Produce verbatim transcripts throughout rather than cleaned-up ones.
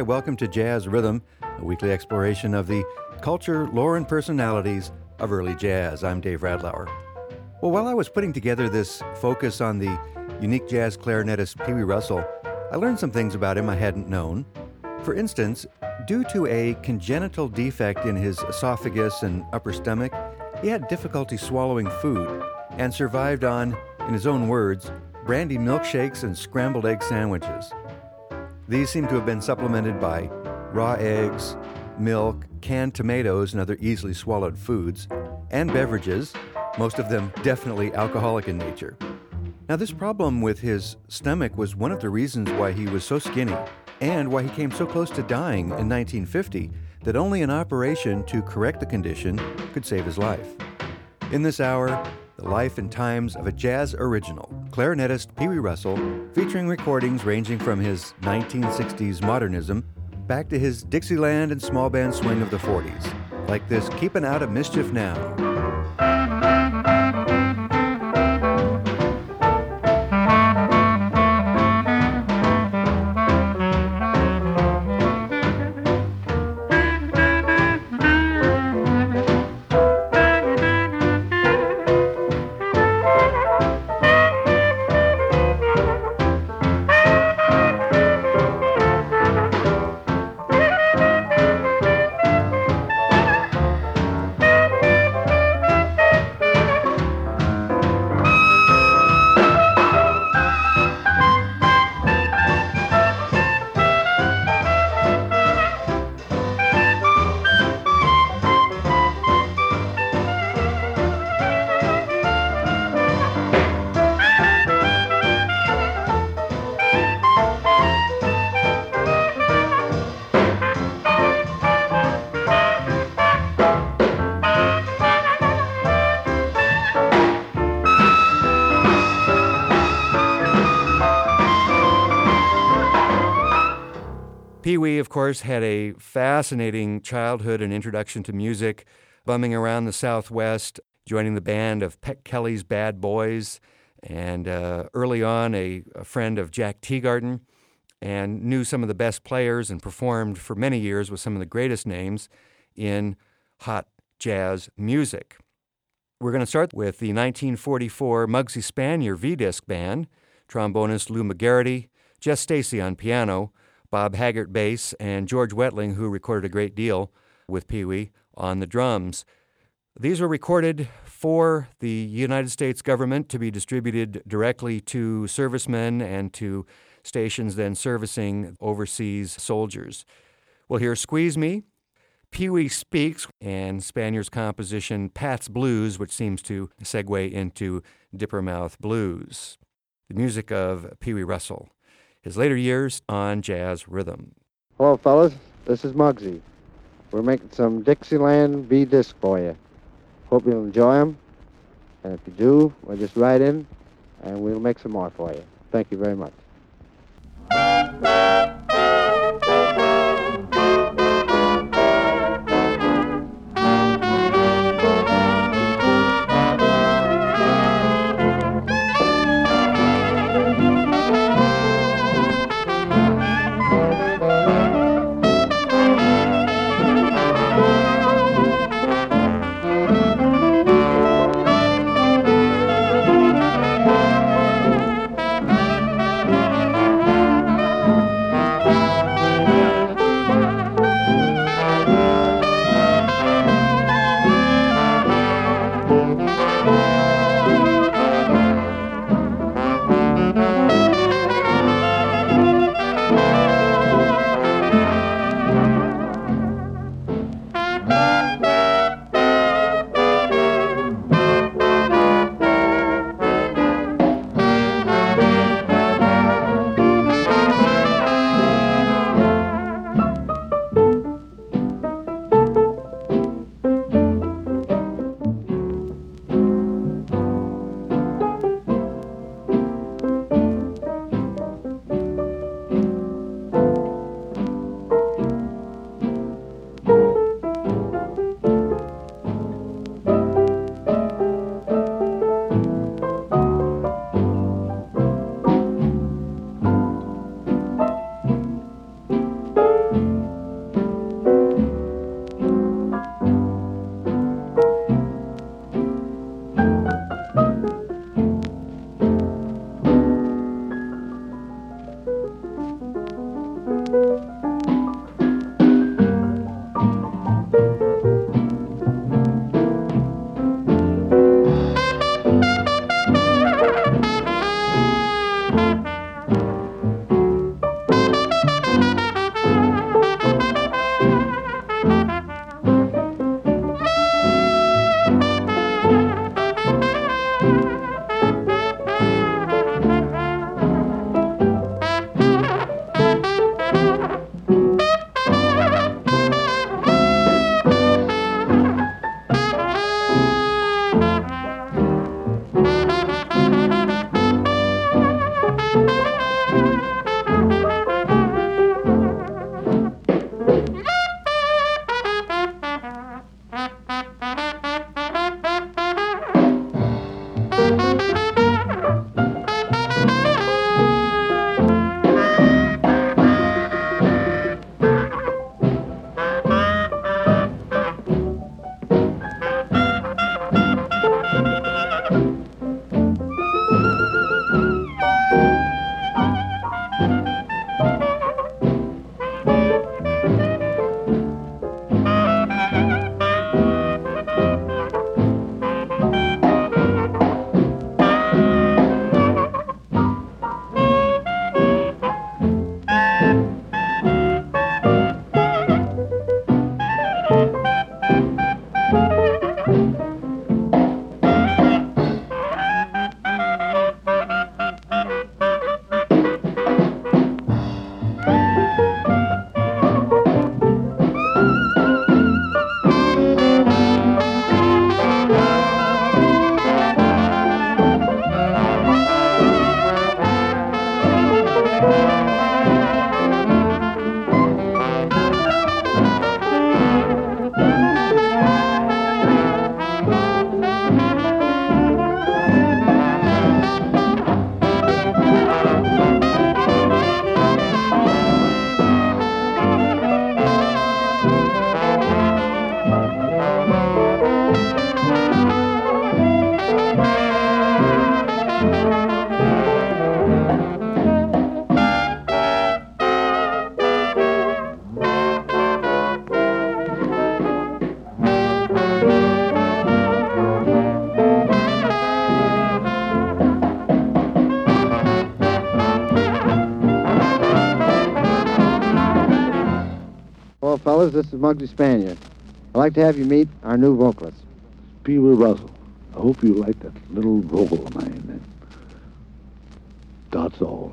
welcome to Jazz Rhythm, a weekly exploration of the culture, lore, and personalities of early jazz. I'm Dave Radlauer. Well, while I was putting together this focus on the unique jazz clarinetist Pee Wee Russell, I learned some things about him I hadn't known. For instance, due to a congenital defect in his esophagus and upper stomach, he had difficulty swallowing food and survived on, in his own words, brandy milkshakes and scrambled egg sandwiches. These seem to have been supplemented by raw eggs, milk, canned tomatoes, and other easily swallowed foods, and beverages, most of them definitely alcoholic in nature. Now, this problem with his stomach was one of the reasons why he was so skinny and why he came so close to dying in nineteen fifty that only an operation to correct the condition could save his life. In this hour, the life and times of a jazz original, clarinetist Pee Wee Russell, featuring recordings ranging from his nineteen sixties modernism back to his Dixieland and small band swing of the forties, like this Keepin' Out of Mischief Now. Pee Wee, of course, had a fascinating childhood and introduction to music, bumming around the Southwest, joining the band of Peck Kelly's Bad Boys, and uh, early on a, a friend of Jack Teagarden, and knew some of the best players and performed for many years with some of the greatest names in hot jazz music. We're going to start with the nineteen forty-four Muggsy Spanier V-Disc Band, trombonist Lou McGarity, Jess Stacy on piano, Bob Haggart bass, and George Wetling, who recorded a great deal with Pee Wee, on the drums. These were recorded for the United States government to be distributed directly to servicemen and to stations then servicing overseas soldiers. We'll hear Squeeze Me, Pee Wee Speaks, and Spanier's composition Pat's Blues, which seems to segue into Dippermouth Blues. The music of Pee Wee Russell. His later years on Jazz Rhythm. Hello, fellas. This is Muggsy. We're making some Dixieland V-Disc for you. Hope you'll enjoy them. And if you do, well, just write in, and we'll make some more for you. Thank you very much. fellas, this is Muggsy Spanier. I'd like to have you meet our new vocalist. Pee Wee Russell. I hope you like that little vocal of mine then. That's all.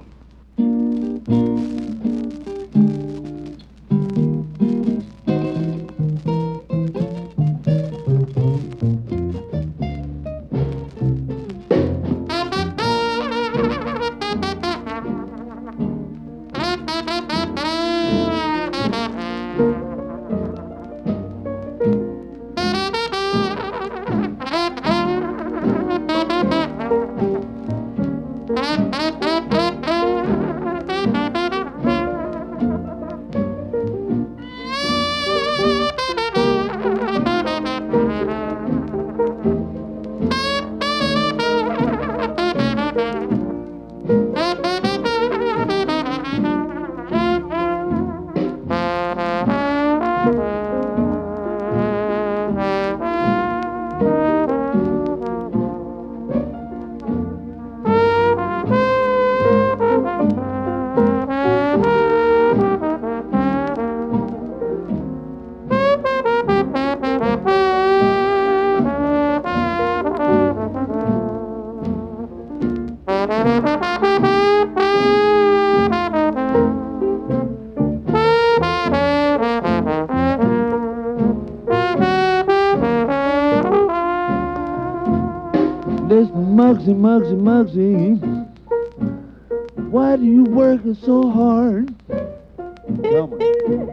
Muggsy, Muggsy, Muggsy, why do you work so hard? Come on.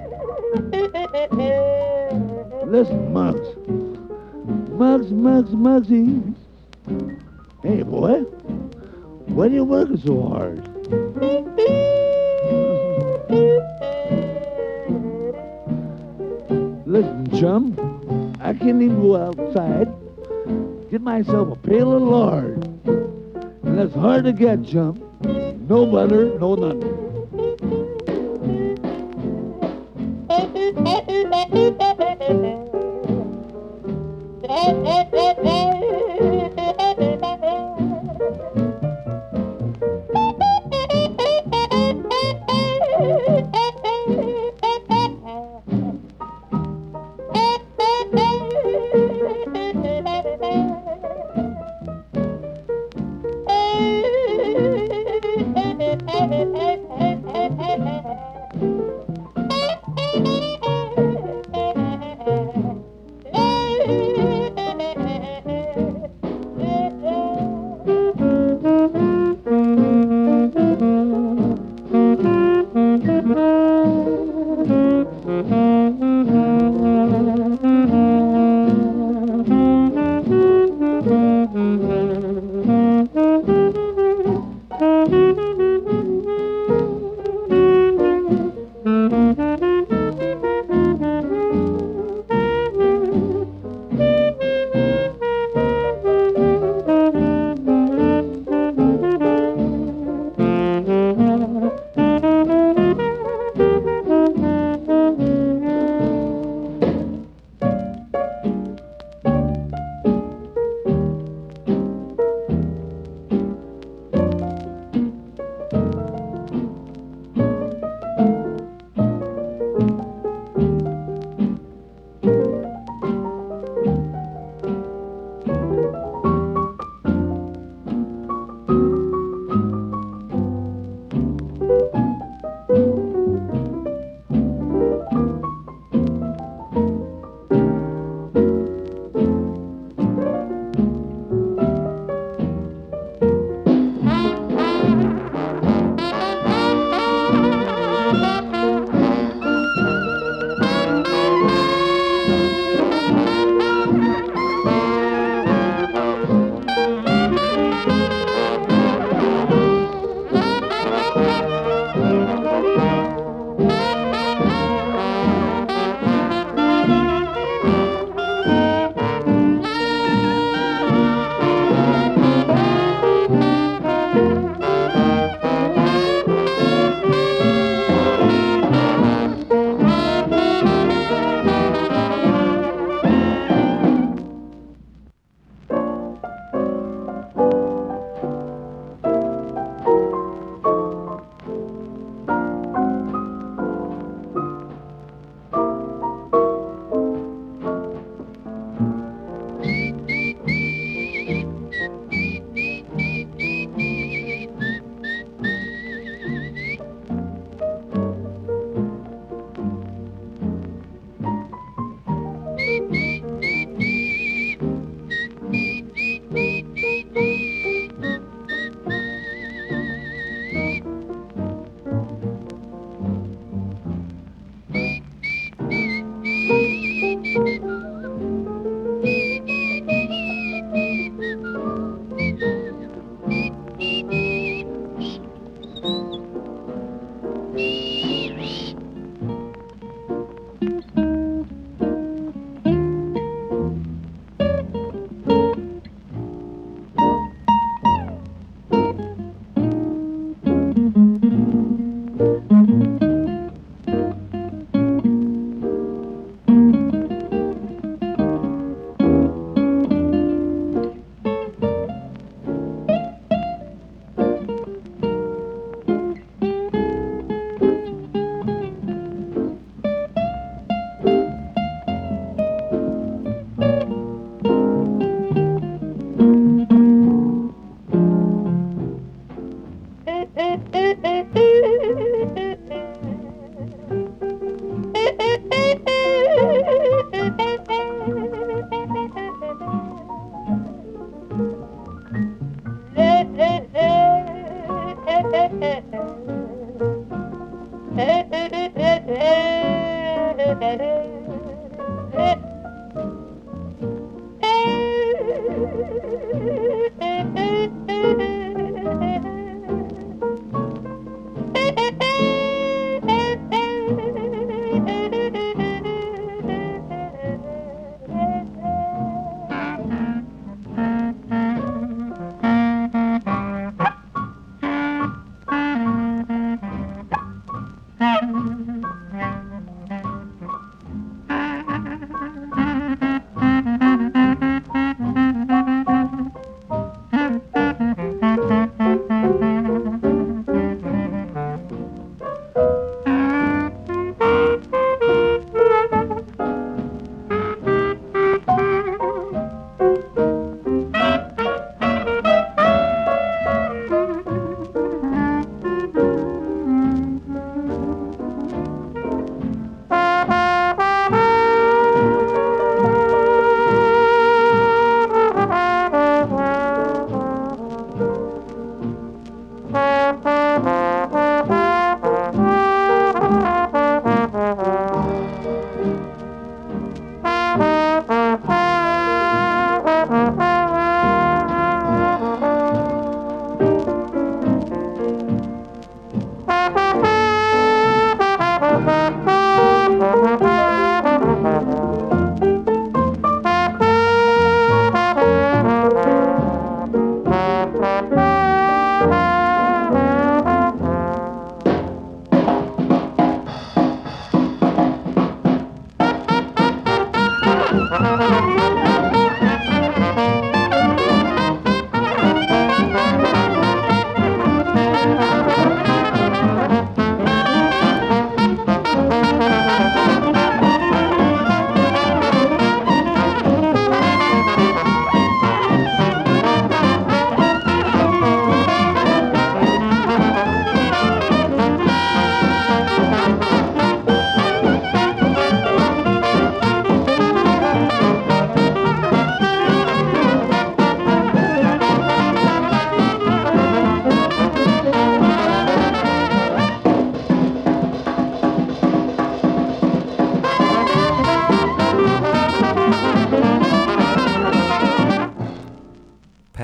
Listen, Muggs. Muggsy, Muggsy, Muggsy. Hey, boy, why are you working so hard? Listen, chum, I can't even go outside. Get myself a pail of lard. And that's hard to get, chum. No butter, no nothing. Hey, hey, hey, hey.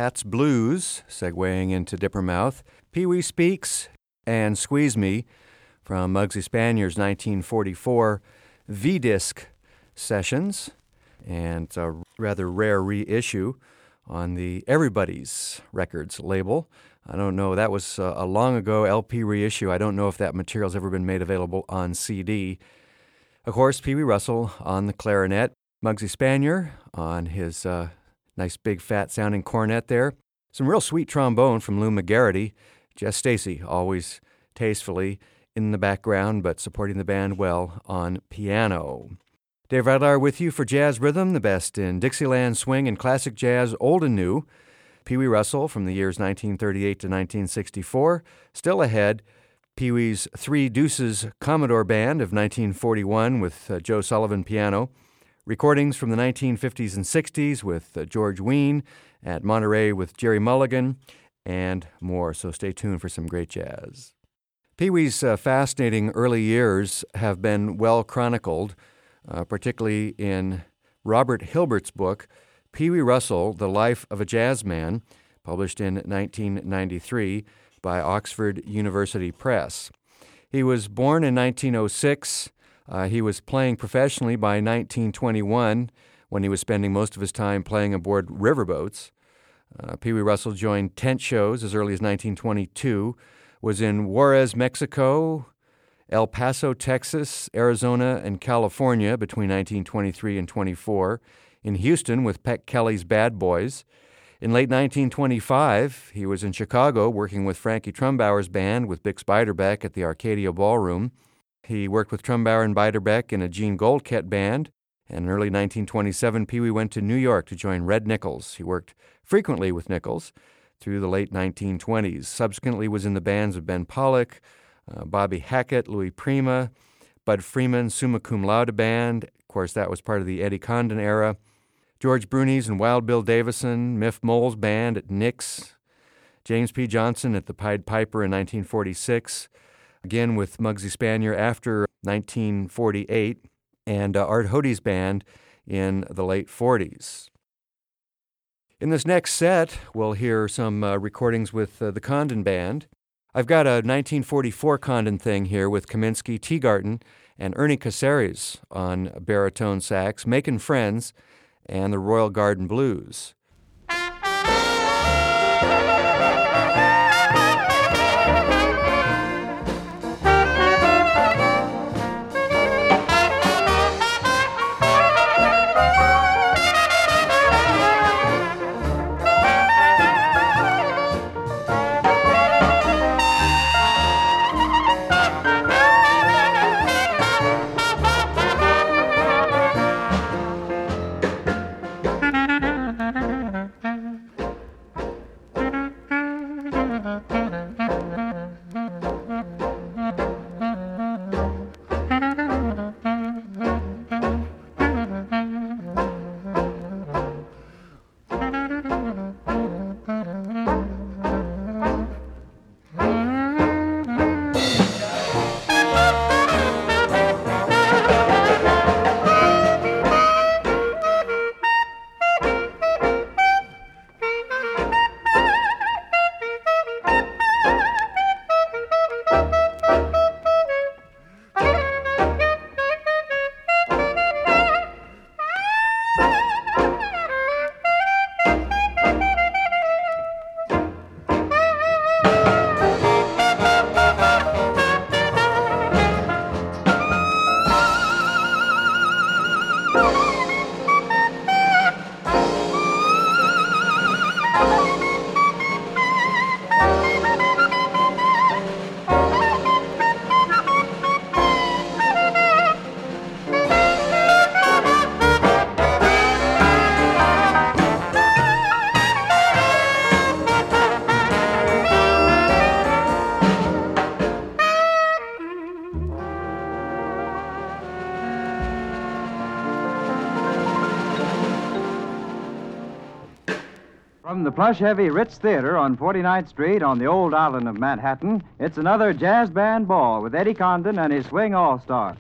Fats Blues, segueing into Dippermouth, Pee Wee Speaks, and Squeeze Me from Muggsy Spanier's nineteen forty-four V-Disc sessions, and a rather rare reissue on the Everybody's Records label. I don't know, that was uh, a long ago L P reissue. I don't know if that material's ever been made available on C D. Of course, Pee Wee Russell on the clarinet, Muggsy Spanier on his uh, nice big fat sounding cornet there. Some real sweet trombone from Lou McGarity. Jess Stacy, always tastefully in the background, but supporting the band well on piano. Dave Radlar with you for Jazz Rhythm, the best in Dixieland swing and classic jazz, old and new. Pee Wee Russell from the years nineteen thirty-eight to nineteen sixty-four. Still ahead, Pee Wee's Three Deuces Commodore Band of nineteen forty-one with uh, Joe Sullivan piano. Recordings from the nineteen fifties and sixties with uh, George Wein at Monterey with Jerry Mulligan, and more. So stay tuned for some great jazz. Pee Wee's uh, fascinating early years have been well chronicled, uh, particularly in Robert Hilbert's book, Pee Wee Russell, The Life of a Jazz Man, published in nineteen ninety-three by Oxford University Press. He was born in nineteen oh six. Uh, he was playing professionally by nineteen twenty-one, when he was spending most of his time playing aboard riverboats. Uh, Pee Wee Russell joined tent shows as early as nineteen twenty-two, was in Juarez, Mexico, El Paso, Texas, Arizona, and California between nineteen twenty-three and twenty-four, in Houston with Peck Kelly's Bad Boys. In late nineteen twenty-five, he was in Chicago working with Frankie Trumbauer's band with Bix Beiderbecke at the Arcadia Ballroom. He worked with Trumbauer and Beiderbecke in a Gene Goldkett band, and in early nineteen twenty-seven, Pee Wee went to New York to join Red Nichols. He worked frequently with Nichols through the late nineteen twenties. Subsequently was in the bands of Ben Pollock, uh, Bobby Hackett, Louis Prima, Bud Freeman, Summa Cum Laude Band. Of course, that was part of the Eddie Condon era. George Brunies and Wild Bill Davison, Miff Mole's band at Nick's, James P. Johnson at the Pied Piper in nineteen forty-six, again with Muggsy Spanier after nineteen forty-eight, and uh, Art Hode's band in the late forties. In this next set, we'll hear some uh, recordings with uh, the Condon Band. I've got a nineteen forty-four Condon thing here with Kaminsky, Teagarten, and Ernie Caceres on baritone sax, Making Friends, and the Royal Garden Blues. From the plush heavy Ritz Theater on forty-ninth Street on the old island of Manhattan, it's another jazz band ball with Eddie Condon and his Swing All-Stars.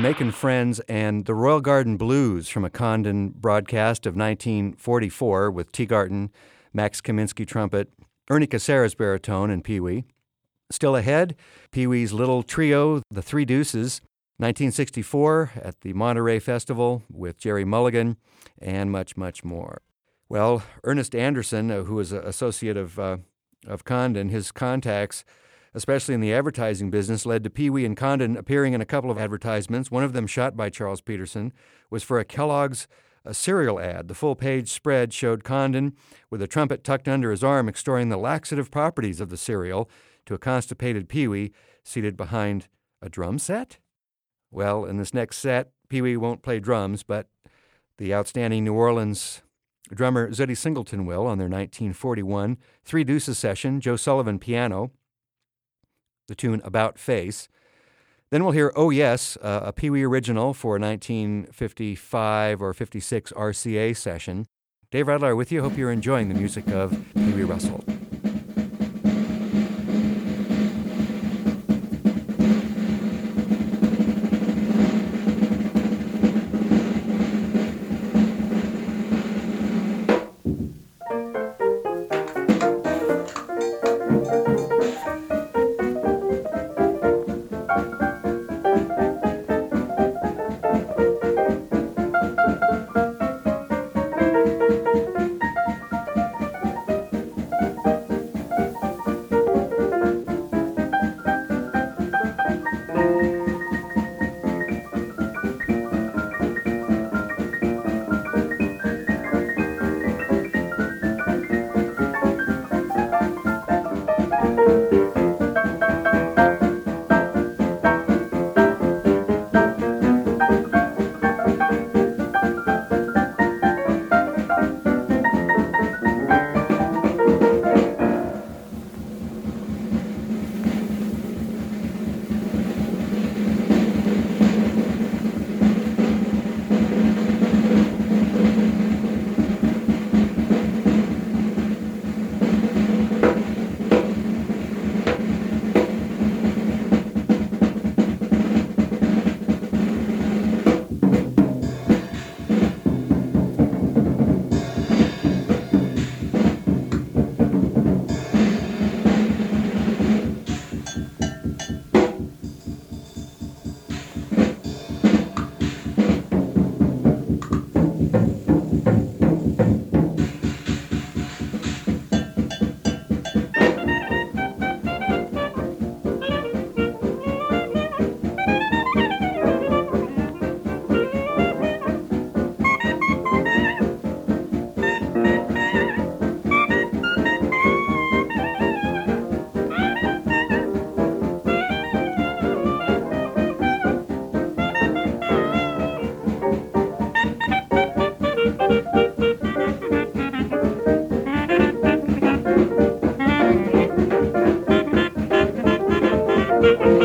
Makin' Friends and the Royal Garden Blues from a Condon broadcast of nineteen forty-four with Teagarten, Max Kaminsky trumpet, Ernie Caceres baritone, and Pee Wee. Still ahead, Pee Wee's little trio, the Three Deuces, nineteen sixty-four at the Monterey Festival with Jerry Mulligan, and much, much more. Well, Ernest Anderson, uh, who was an associate of, uh, of Condon, his contacts, especially in the advertising business, led to Pee Wee and Condon appearing in a couple of advertisements. One of them, shot by Charles Peterson, was for a Kellogg's a cereal ad. The full-page spread showed Condon with a trumpet tucked under his arm extolling the laxative properties of the cereal to a constipated Pee Wee seated behind a drum set? Well, in this next set, Pee Wee won't play drums, but the outstanding New Orleans drummer Zutty Singleton will on their nineteen forty-one Three Deuces session, Joe Sullivan piano, the tune About Face. Then we'll hear Oh Yes, uh, a Pee Wee original for a nineteen fifty-five or fifty-six R C A session. Dave Radler with you. Hope you're enjoying the music of Pee Wee Russell. Thank you.